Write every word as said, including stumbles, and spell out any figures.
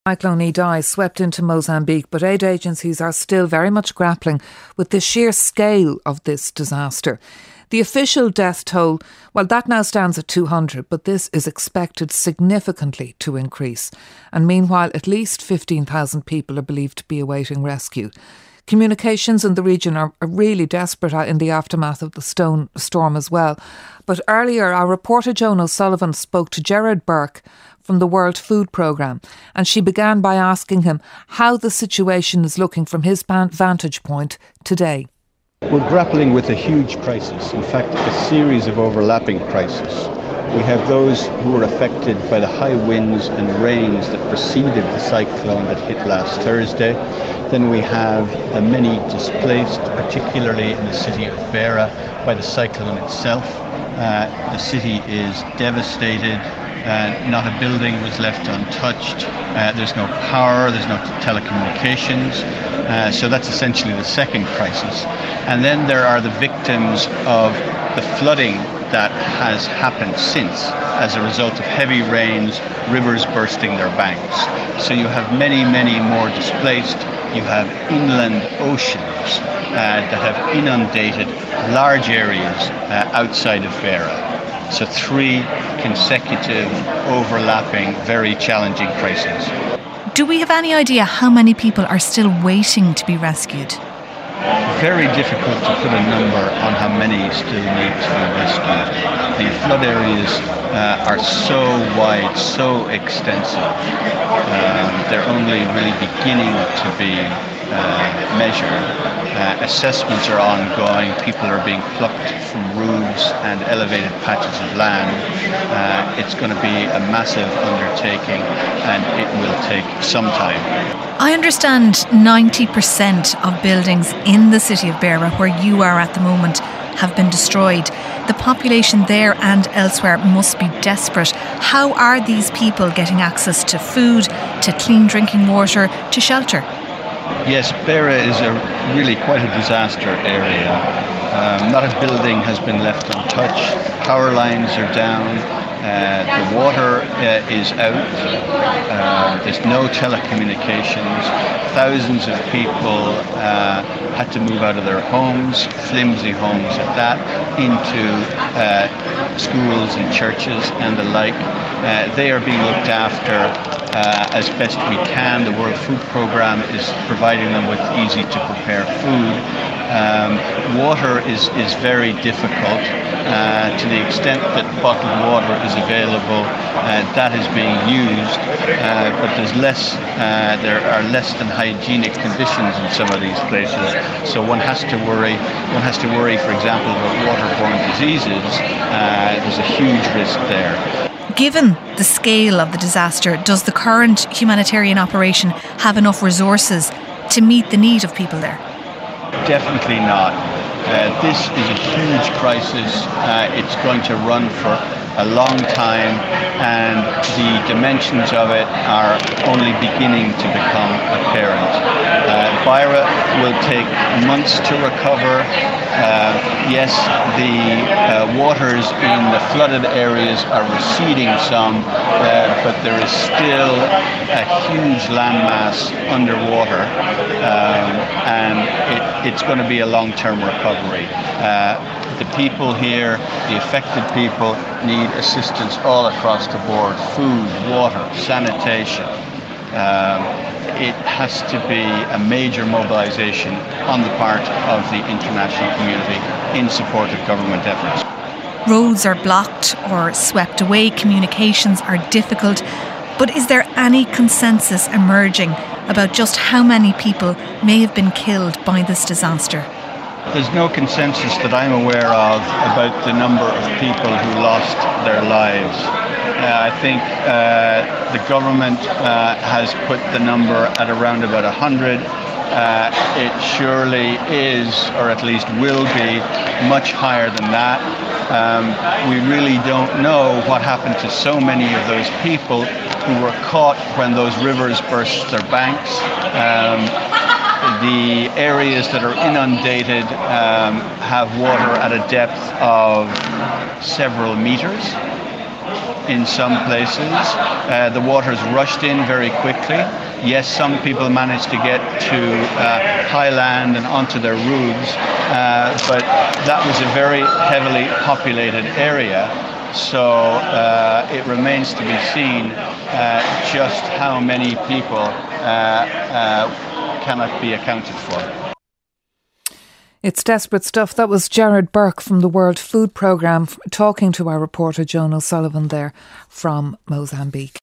Cyclone Idai swept into Mozambique, but aid agencies are still very much grappling with the sheer scale of this disaster. The official death toll, well, that now stands at two hundred, but this is expected significantly to increase. And meanwhile, at least fifteen thousand people are believed to be awaiting rescue. Communications in the region are, are really desperate in the aftermath of the stone storm as well. But earlier, our reporter Joan O'Sullivan spoke to Gerard Burke from the World Food Programme, and she began by asking him how the situation is looking from his vantage point today. We're grappling with a huge crisis, in fact a series of overlapping crises. We have those who were affected by the high winds and rains that preceded the cyclone that hit last Thursday. Then we have uh, many displaced, particularly in the city of Beira, by the cyclone itself. Uh, the city is devastated. Uh, not a building was left untouched. Uh, there's no power, there's no telecommunications. Uh, so that's essentially the second crisis. And then there are the victims of the flooding that has happened since as a result of heavy rains, rivers bursting their banks. So you have many, many more displaced. You have inland oceans uh, that have inundated large areas uh, outside of Beira. So three consecutive, overlapping, very challenging crises. Do we have any idea how many people are still waiting to be rescued? Very difficult to put a number on how many still need to be rescued. The flood areas uh, are so wide, so extensive. Um, they're only really beginning to be uh, measured. Uh, assessments are ongoing. People are being plucked from roofs and elevated patches of land. Uh, it's going to be a massive undertaking, and it will take some time. I understand ninety percent of buildings in the city of Beira, where you are at the moment, have been destroyed. The population there and elsewhere must be desperate. How are these people getting access to food, to clean drinking water, to shelter? Yes, Beira is a really quite a disaster area. Um, not a building has been left untouched. Power lines are down. Uh, the water uh, is out. Uh, there's no telecommunications. Thousands of people uh, had to move out of their homes, flimsy homes at that, into uh, schools and churches and the like. Uh, they are being looked after uh, as best we can. The World Food Programme is providing them with easy to prepare food. Um, water is, is very difficult. Uh, to the extent that bottled water is available, uh, that is being used, uh, but there's less, uh, there are less than hygienic conditions in some of these places. So one has to worry, one has to worry, for example, about waterborne diseases. Uh, there's a huge risk there. Given the scale of the disaster, does the current humanitarian operation have enough resources to meet the need of people there? Definitely not. Uh, this is a huge crisis. Uh, it's going to run for a long time, and the dimensions of it are only beginning to become apparent. Uh, Beira will take months to recover. Uh, yes, the uh, waters in the flooded areas are receding some, uh, but there is still a huge landmass underwater, um, and it, it's going to be a long-term recovery. Uh, the people here, the affected people, need assistance all across the board: food, water, sanitation. Um, it has to be a major mobilization on the part of the international community in support of government efforts. Roads are blocked or swept away, communications are difficult, but is there any consensus emerging about just how many people may have been killed by this disaster? There's no consensus that I'm aware of about the number of people who lost their lives. Uh, I think uh, the government uh, has put the number at around about one hundred. Uh, it surely is, or at least will be, much higher than that. Um, we really don't know what happened to so many of those people who were caught when those rivers burst their banks. Um, The areas that are inundated um, have water at a depth of several meters. in some places. Uh, the water is rushed in very quickly. Yes, some people manage to get to uh, high land and onto their roofs, uh, but that was a very heavily populated area. So uh, it remains to be seen uh, just how many people uh, uh, cannot be accounted for. It's desperate stuff. That was Gerard Burke from the World Food Programme talking to our reporter Joan O'Sullivan there from Mozambique.